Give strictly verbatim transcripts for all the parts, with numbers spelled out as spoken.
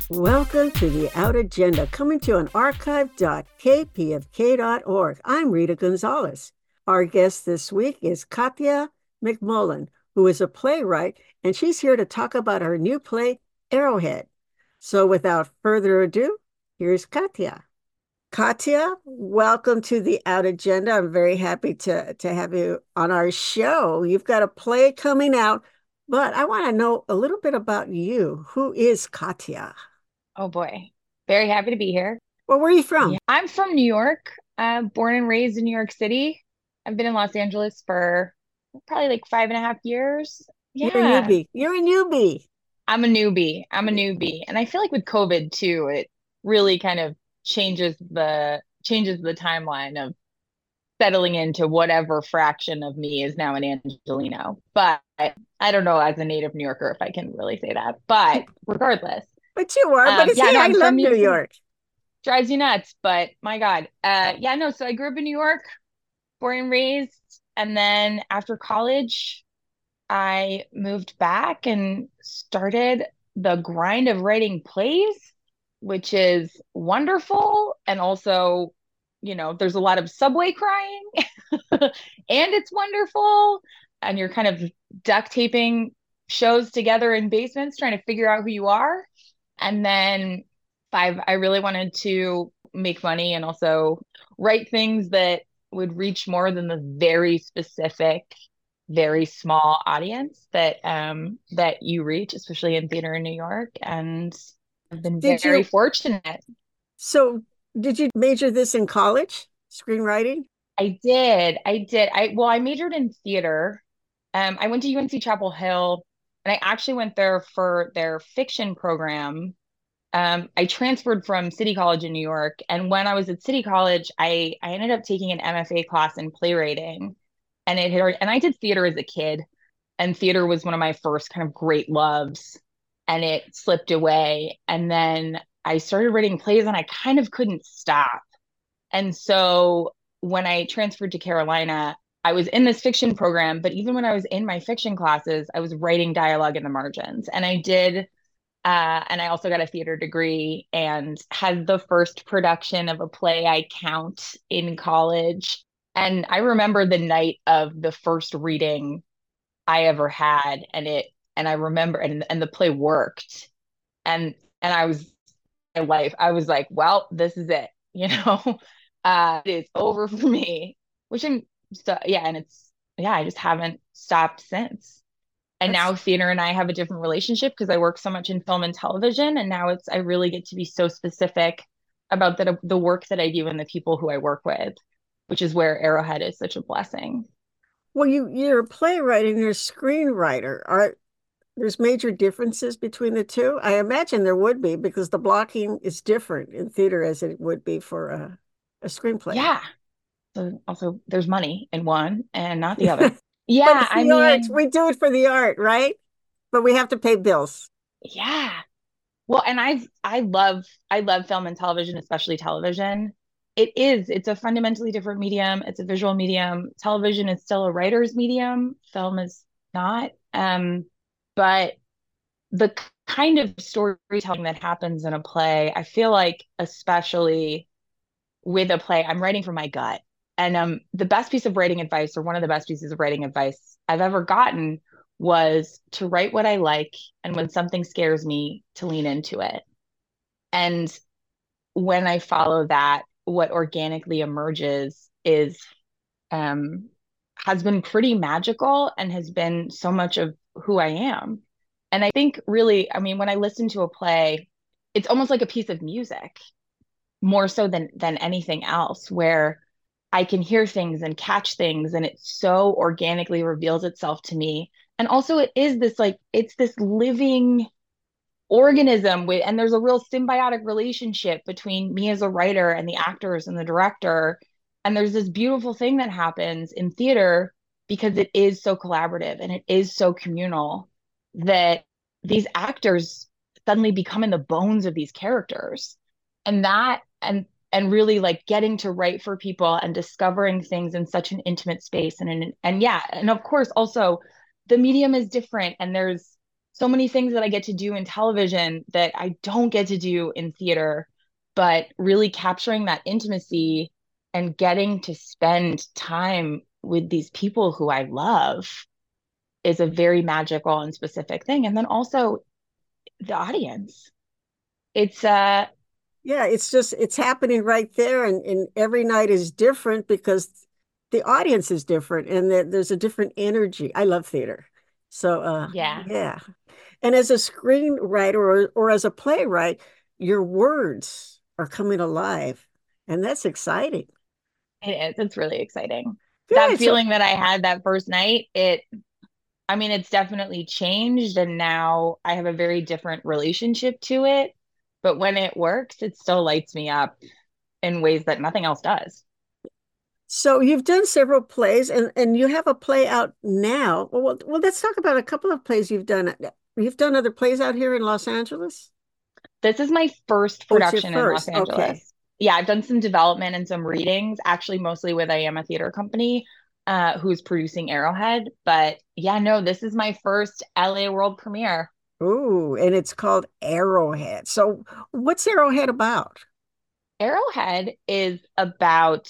Welcome to the Out Agenda, coming to an archive dot k p f k dot org. I'm Rita Gonzalez. Our guest this week is Katya McMullen, who is a playwright, and she's here to talk about her new play, Arrowhead. So without further ado, here's Katya. Katya, welcome to the Out Agenda. I'm very happy to, to have you on our show. You've got a play coming out, but I want to know a little bit about you. Who is Katya? Oh boy. Very happy to be here. Well, where are you from? Yeah. I'm from New York. Uh, born and raised in New York City. I've been in Los Angeles for probably like five and a half years. You're a Yeah. newbie. You're a newbie. I'm a newbie. I'm a newbie. And I feel like with COVID too, it really kind of changes the changes the timeline of settling into whatever fraction of me is now an Angelino. But I don't know as a native New Yorker if I can really say that. But regardless, But you are. But um, see, yeah, no, I I'm love from New New York City. York. Drives you nuts, but my God. Uh, yeah, no, so I grew up in New York, born and raised, and then after college, I moved back and started the grind of writing plays, which is wonderful. And also, you know, there's a lot of subway crying, and it's wonderful. And you're kind of duct taping shows together in basements, trying to figure out who you are. And then five, I really wanted to make money and also write things that would reach more than the very specific, very small audience that um that you reach, especially in theater in New York. And I've been Did very you? fortunate. So, did you major this in college, screenwriting? I did. I did. I well, I majored in theater. Um, I went to U N C Chapel Hill, and I actually went there for their fiction program. Um, I transferred from City College in New York, and when I was at City College, I I ended up taking an M F A class in playwriting, and it had already, and I did theater as a kid, and theater was one of my first kind of great loves, and it slipped away, and then I started writing plays, and I kind of couldn't stop, and so when I transferred to Carolina, I was in this fiction program, but even when I was in my fiction classes, I was writing dialogue in the margins, and I did uh, and I also got a theater degree and had the first production of a play I count in college. And I remember the night of the first reading I ever had, and it, and I remember, and and the play worked, and and I was my life. I was like, well, this is it, you know, uh, it is over for me. Which I'm, so yeah, and it's yeah, I just haven't stopped since. And That's now theater and I have a different relationship because I work so much in film and television, and now it's I really get to be so specific about the the work that I do and the people who I work with, which is where Arrowhead is such a blessing. well, you you're a playwright and you're a screenwriter. Are there's major differences between the two? I imagine there would be because the blocking is different in theater as it would be for a, a screenplay. Yeah. So also there's money in one and not the other. But Yeah, it's I the art. mean, We do it for the art, right? But we have to pay bills. yeah. Well, and I've I love I love film and television, especially television. It is, it's a fundamentally different medium. It's a visual medium. Television is still a writer's medium. Film is not. Um, but the kind of storytelling that happens in a play, I feel like, especially with a play, I'm writing from my gut. And um, the best piece of writing advice, or one of the best pieces of writing advice I've ever gotten, was to write what I like. And when something scares me, to lean into it. And when I follow that, what organically emerges is um, has been pretty magical and has been so much of who I am. And I think really, I mean, when I listen to a play, it's almost like a piece of music, more so than than anything else, where I can hear things and catch things, and it so organically reveals itself to me. And also, it is this like it's this living organism with, and there's a real symbiotic relationship between me as a writer and the actors and the director. And there's this beautiful thing that happens in theater because it is so collaborative and it is so communal that these actors suddenly become in the bones of these characters. And that and and really like getting to write for people and discovering things in such an intimate space, and and, and yeah, and of course also the medium is different, and there's so many things that I get to do in television that I don't get to do in theater, but really capturing that intimacy and getting to spend time with these people who I love is a very magical and specific thing. And then also the audience. It's uh Yeah, it's just it's happening right there, and, and every night is different because the audience is different and that there's a different energy. I love theater. So uh yeah, yeah. And as a screenwriter or or as a playwright, your words are coming alive, and that's exciting. it is. It's really exciting. That Good. So feeling that I had that first night, it I mean, it's definitely changed and now I have a very different relationship to it. But when it works, it still lights me up in ways that nothing else does. so you've done several plays, and and you have a play out now. Well, well, well, let's talk about a couple of plays you've done. You've done other plays out here in Los Angeles? This is my first Oh, it's your production in Los first. Okay. Angeles. Yeah, I've done some development and some readings, actually, mostly with I Am a Theater Company, uh, who's producing Arrowhead. But yeah, no, this is my first L A world premiere. Ooh, and it's called Arrowhead. So what's Arrowhead about? Arrowhead is about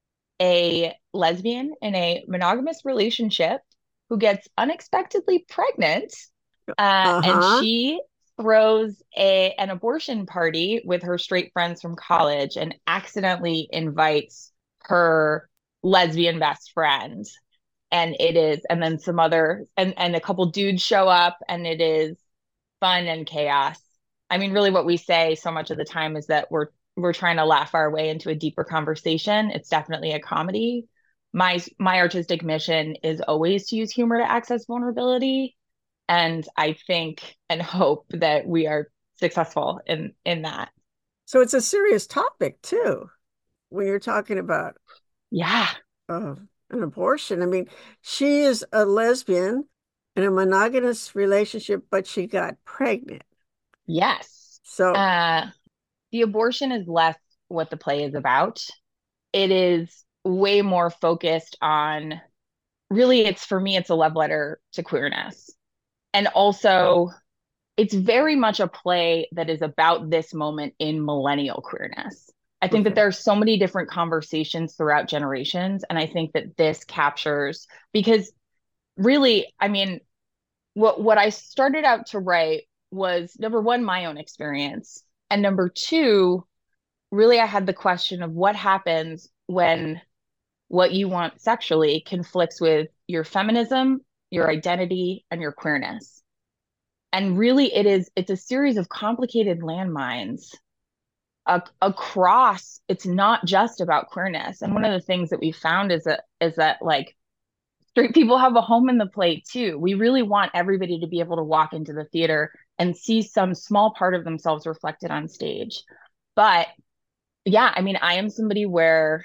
a lesbian in a monogamous relationship who gets unexpectedly pregnant, uh, and Uh-huh. she throws a an abortion party with her straight friends from college and accidentally invites her lesbian best friend. And it is, and then some other, and and a couple dudes show up, and it is fun and chaos. I mean, really, what we say so much of the time is that we're we're trying to laugh our way into a deeper conversation. It's definitely a comedy. My my artistic mission is always to use humor to access vulnerability, and I think and hope that we are successful in in that. So it's a serious topic too, when you're talking about Yeah. uh, an abortion. I mean, she is a lesbian in a monogamous relationship, but she got pregnant. Yes. So, Uh, the abortion is less what the play is about. It is way more focused on really it's for me it's a love letter to queerness. And also it's very much a play that is about this moment in millennial queerness. I think that okay. there are so many different conversations throughout generations. And I think that this captures, because really, I mean, what, what I started out to write was number one, my own experience. And number two, really, I had the question of what happens when what you want sexually conflicts with your feminism, your identity, and your queerness. And really it is it's a series of complicated landmines uh, across. It's not just about queerness. And one of the things that we found is that is that like straight people have a home in the play too. We really want everybody to be able to walk into the theater and see some small part of themselves reflected on stage. But yeah, I mean, I am somebody where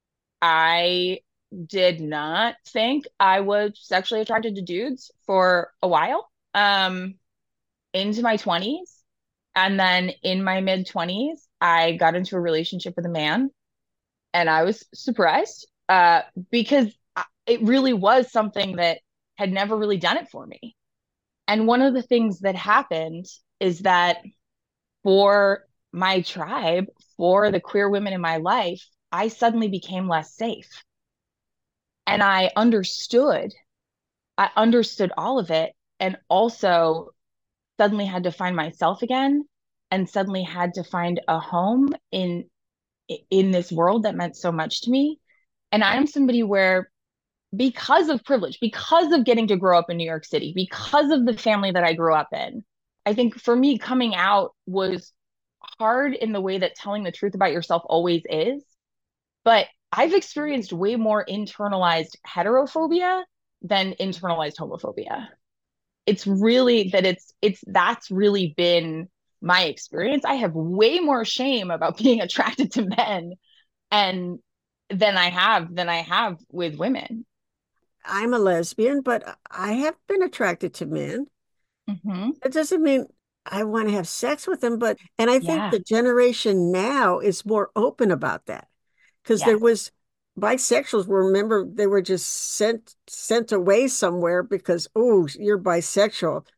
I did not think I was sexually attracted to dudes for a while. Um, into my twenties. And then in my mid twenties, I got into a relationship with a man and I was surprised uh, because it really was something that had never really done it for me. And one of the things that happened is that for my tribe, for the queer women in my life, I suddenly became less safe. And I understood, I understood all of it. And also suddenly had to find myself again and suddenly had to find a home in in this world that meant so much to me. And I am somebody where because of privilege, because of getting to grow up in New York City, because of the family that I grew up in, I think for me coming out was hard in the way that telling the truth about yourself always is. But I've experienced way more internalized heterophobia than internalized homophobia. It's really that it's it's that's really been my experience. I have way more shame about being attracted to men and than I have than I have with women. I'm a lesbian, but I have been attracted to men. Hmm. It doesn't mean I want to have sex with them, but and I think Yeah. the generation now is more open about that because there Yes. was bisexuals were remember they were just sent sent away somewhere because oh you're bisexual.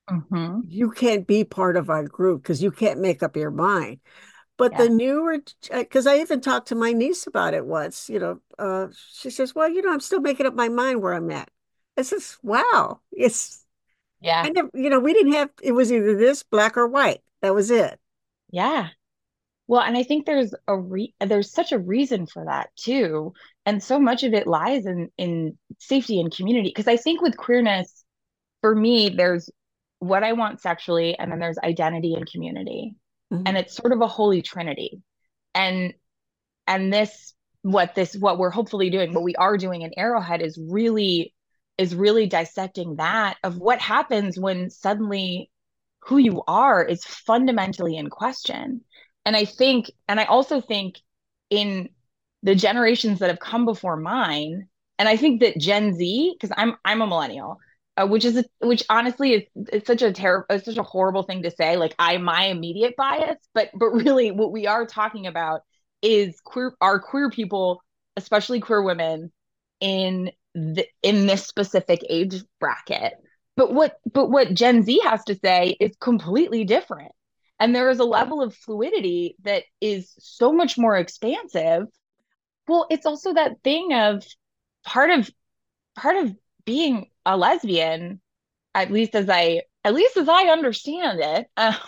Hmm. You can't be part of our group because you can't make up your mind. But the Yeah. newer, because I even talked to my niece about it once, you know, uh, she says, well, you know, I'm still making up my mind where I'm at. I says, wow, it's, Yeah. I never, you know, we didn't have, it was either this, black or white. That was it. Yeah. Well, and I think there's a re there's such a reason for that too. And so much of it lies in in safety and community. Because I think with queerness, for me, there's what I want sexually, and then there's identity and community. And Mhm. it's sort of a holy trinity. And and this what this what we're hopefully doing, what we are doing in Arrowhead is really is really dissecting that of what happens when suddenly who you are is fundamentally in question. And I think, and I also think in the generations that have come before mine, and I think that Gen Z, because I'm I'm a millennial, uh, which is a, which honestly is it's such a terrible, it's such a horrible thing to say. Like I my immediate bias, but but really what we are talking about is queer are queer people, especially queer women, in the in this specific age bracket. But what but what Gen Z has to say is completely different. And there is a level of fluidity that is so much more expansive. Well, it's also that thing of part of part of being a lesbian, at least as I at least as I understand it, uh,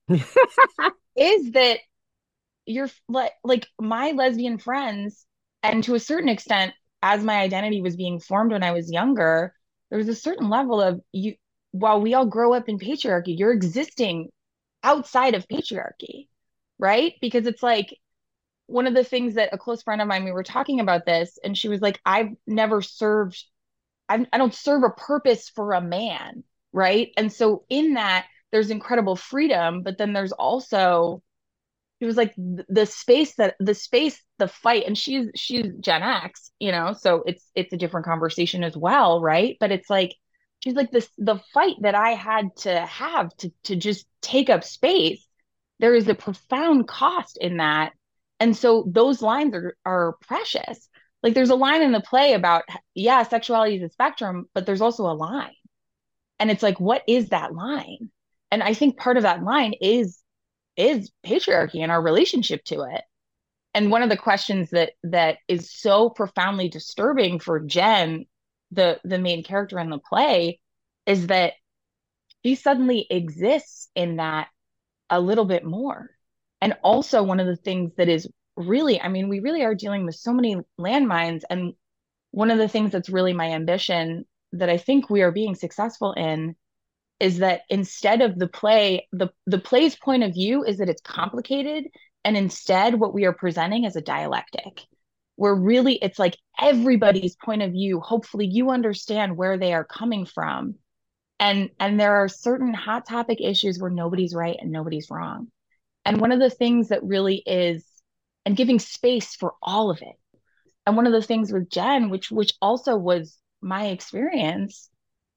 is that you're like like my lesbian friends, and to a certain extent, as my identity was being formed when I was younger, there was a certain level of you. While we all grow up in patriarchy, you're existing outside of patriarchy, right? Because it's like one of the things that a close friend of mine, we were talking about this, and she was like, I've never served, I've, I don't serve a purpose for a man, right? And so in that, there's incredible freedom, but then there's also it was like the space that the space the fight, and she's she's Gen X, you know, so it's it's a different conversation as well, right? But it's like she's like this the fight that I had to have to to just take up space. There is a profound cost in that, and so those lines are are precious. Like there's a line in the play about, yeah, sexuality is a spectrum, but there's also a line, and it's like, what is that line? And I think part of that line is is patriarchy and our relationship to it. And one of the questions that that is so profoundly disturbing for Jen, the the main character in the play, is that she suddenly exists in that a little bit more. And also one of the things that is really, I mean, we really are dealing with so many landmines. And one of the things that's really my ambition that I think we are being successful in is that instead of the play, the the play's point of view is that it's complicated, and instead what we are presenting is a dialectic. Where really it's like everybody's point of view. Hopefully you understand where they are coming from. And and there are certain hot topic issues where nobody's right and nobody's wrong. And one of the things that really is and giving space for all of it. And one of the things with Jen, which which also was my experience,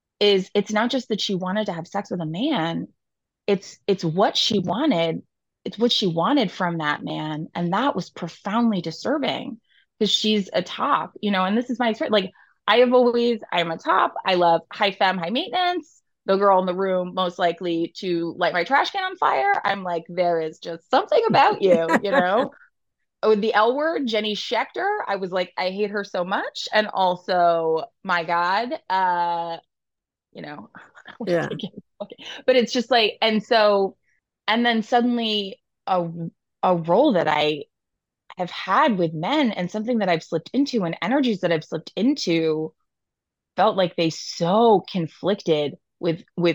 is it's not just that she wanted to have sex with a man, it's it's what she wanted, it's what she wanted from that man, and that was profoundly disturbing because she's a top, you know, and this is my experience. Like I have always, I'm a top, I love high femme, high maintenance, the girl in the room most likely to light my trash can on fire. I'm like, there is just something about you, you know. Oh, the L word, Jenny Schechter. I was like, I hate her so much. And also, my God, uh, you know, Yeah. okay. But it's just like, and so, and then suddenly a a role that I have had with men and something that I've slipped into and energies that I've slipped into felt like they so conflicted with with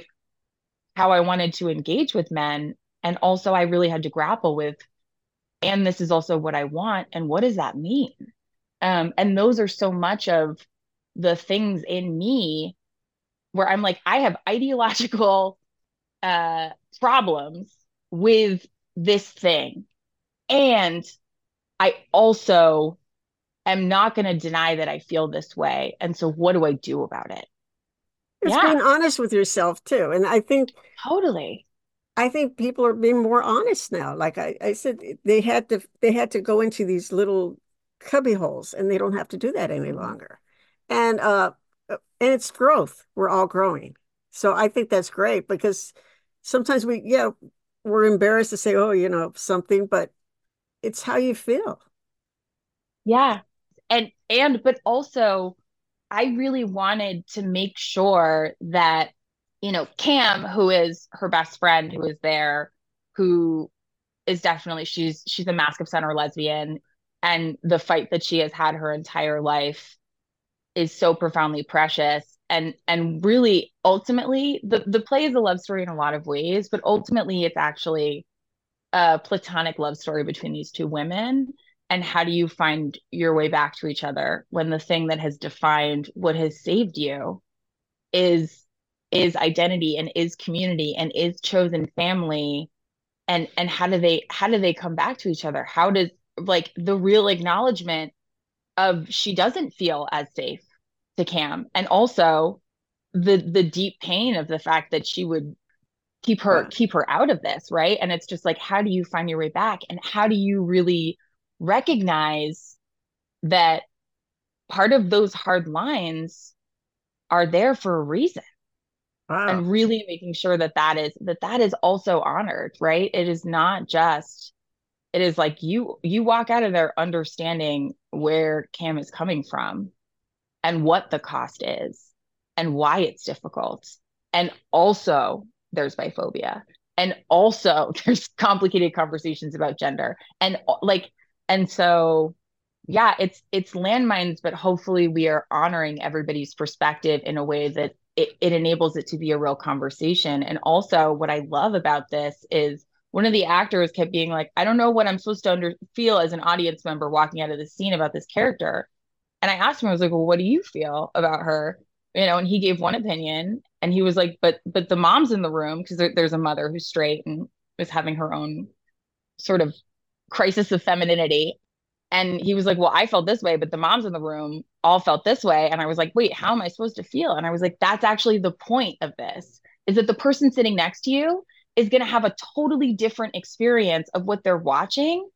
how I wanted to engage with men. And also I really had to grapple with, and this is also what I want, and what does that mean? Um, and those are so much of the things in me where I'm like, I have ideological uh, problems with this thing. And I also am not going to deny that I feel this way. And so, what do I do about it? It's Yeah, being honest with yourself too. And I think totally. I think people are being more honest now. Like I, I said, they had to they had to go into these little cubby holes and they don't have to do that any Mhm. longer. And uh and it's growth. We're all growing. So I think that's great because sometimes we, yeah, we're embarrassed to say, oh, you know, something, but it's how you feel. Yeah. And and but also I really wanted to make sure that, you know, Cam, who is her best friend, who is there, who is definitely she's she's a mask of center lesbian, and the fight that she has had her entire life is so profoundly precious. And and really ultimately the the play is a love story in a lot of ways, but ultimately it's actually a platonic love story between these two women. And how do you find your way back to each other when the thing that has defined what has saved you is is identity and is community and is chosen family? And and how do they how do they come back to each other? How does, like, the real acknowledgement of she doesn't feel as safe to Cam, and also the the deep pain of the fact that she would keep her Yeah. keep her out of this, right? And it's just like, how do you find your way back, and how do you really recognize that part of those hard lines are there for a reason, Wow. and really making sure that that is that that is also honored, right? It is not just, it is like you you walk out of there understanding where Cam is coming from and what the cost is and why it's difficult. And also there's biphobia. And also there's complicated conversations about gender. And like, and so yeah, it's it's landmines, but hopefully we are honoring everybody's perspective in a way that it, it enables it to be a real conversation. And also what I love about this is one of the actors kept being like, I don't know what I'm supposed to under feel as an audience member walking out of the scene about this character. And I asked him, I was like, well, what do you feel about her? You know, and he gave one opinion, and he was like, but but the mom's in the room, because there, there's a mother who's straight and is having her own sort of crisis of femininity. And he was like, well, I felt this way, but the moms in the room all felt this way. And I was like, wait, how am I supposed to feel? And I was like, that's actually the point of this, is that the person sitting next to you is going to have a totally different experience of what they're watching,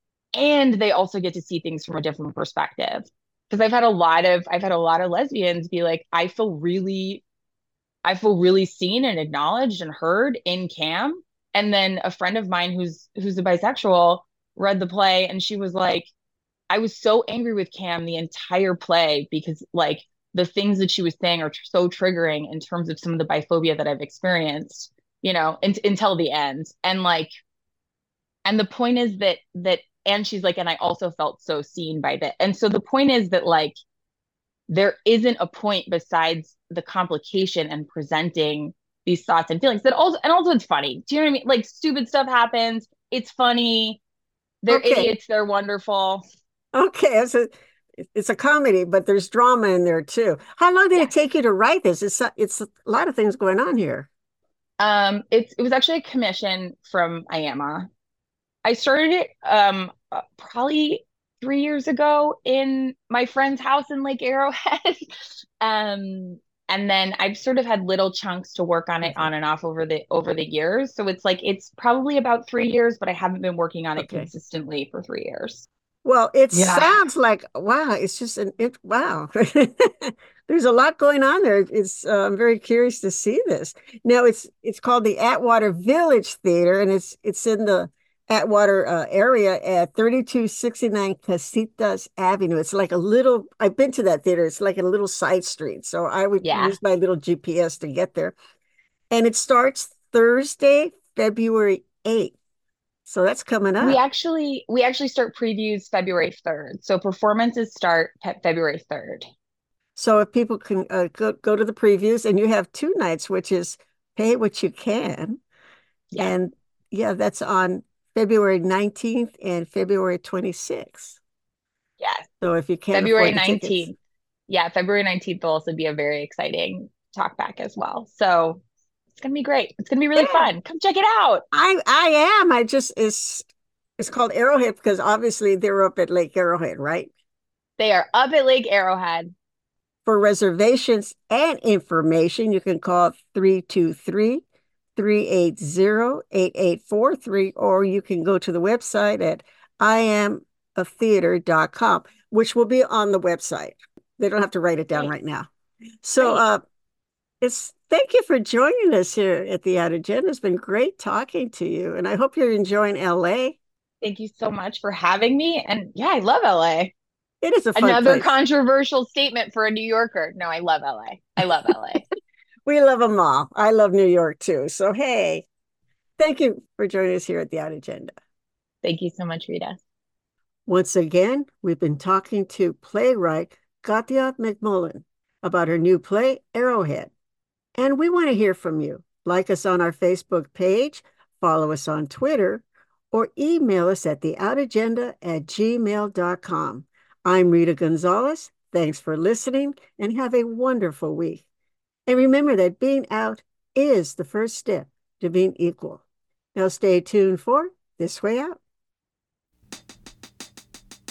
and they also get to see things from a different perspective. Because I've had a lot of I've had a lot of lesbians be like, I feel really I feel really seen and acknowledged and heard in Cam. And then a friend of mine who's who's a bisexual read the play, and she was like, I was so angry with Cam the entire play because, like, the things that she was saying are tr- so triggering in terms of some of the biphobia that I've experienced, you know, in- until the end. And like, and the point is that that and she's like, and I also felt so seen by that. And so the point is that, like, there isn't a point besides the complication and presenting these thoughts and feelings that also, and also it's funny. Do you know what I mean? Like, stupid stuff happens. It's funny. They're Okay. idiots. They're wonderful. Okay. It's a it's a comedy, but there's drama in there too. How long did it Yeah. take you to write this? It's a, it's a lot of things going on here. Um, it's it was actually a commission from I A M A. I started it um uh, probably three years ago in my friend's house in Lake Arrowhead. um, and then I've sort of had little chunks to work on it Okay. on and off over the over the years. So it's like it's probably about three years, but I haven't been working on it Okay. consistently for three years. Well, it Yeah. sounds like wow. It's just an it wow. There's a lot going on there. It's uh, I'm very curious to see this. Now it's it's called the Atwater Village Theater, and it's it's in the Atwater uh, area at thirty-two sixty-nine Casitas Avenue. It's like a little. I've been to that theater. It's like a little side street, so I would Yeah. use my little G P S to get there. And it starts Thursday, February eighth. So that's coming We up. actually we actually start previews February third. So performances start pe- February third. So if people can uh, go go to the previews, and you have two nights, which is Pay What You Can, Yeah. and yeah, that's on February nineteenth and February twenty-sixth. Yeah. So if you can't February afford the tickets, nineteenth. Yeah, February nineteenth will also be a very exciting talk back as well. So it's gonna be great. It's gonna be really yeah, fun. Come check it out. I I am. I just it's it's called Arrowhead because obviously they're up at Lake Arrowhead, right? They are up at Lake Arrowhead. For reservations and information, you can call three two three, three eight zero, eight eight four three, or you can go to the website at I am a theater dot com, which will be on the website. They don't have to write it down Great, right now. So, great. uh, It's thank you for joining us here at the Out Agenda. It's been great talking to you, and I hope you're enjoying L A. Thank you so much for having me. And yeah, I love L A. It is a fun Another place. controversial statement for a New Yorker. No, I love L A. I love L A. We love them all. I love New York too. So, hey, thank you for joining us here at the Out Agenda. Thank you so much, Rita. Once again, we've been talking to playwright Katya McMullen about her new play, Arrowhead. And we want to hear from you. Like us on our Facebook page, follow us on Twitter, or email us at theoutagenda at gmail dot com. I'm Rita Gonzalez. Thanks for listening and have a wonderful week. And remember that being out is the first step to being equal. Now stay tuned for This Way Out.